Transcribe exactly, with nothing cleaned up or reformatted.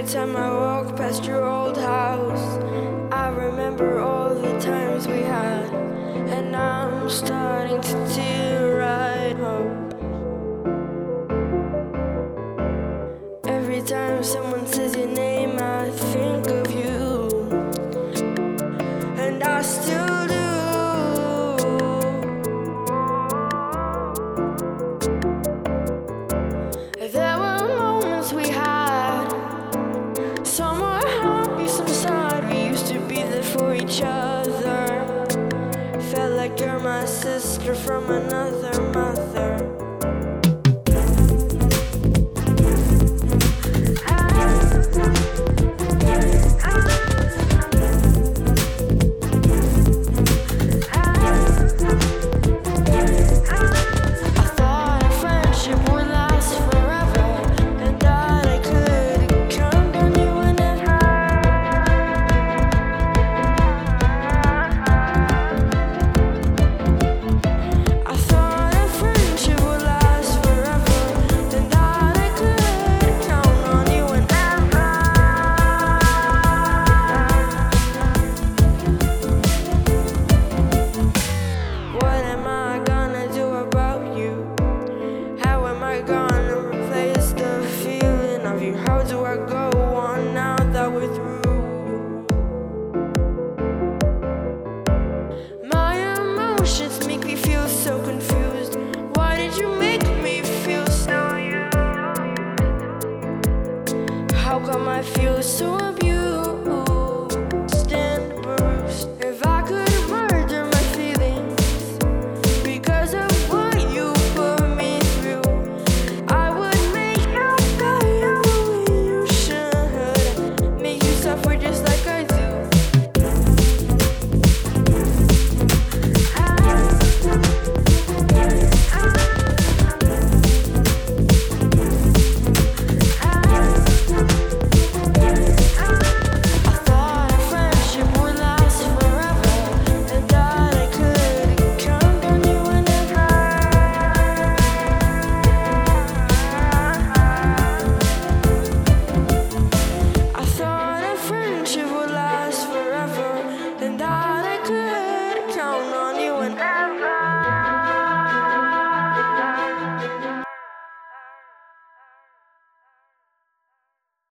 time I walk past your old house, I remember all the times we had, and I'm starting to tear right up. Every time someone says your name, I think of you, and I still do. There were moments we had, some were happy, some sad. We used to be there for each other. Felt like you're my sister from another mother. How do I go on now that we're through?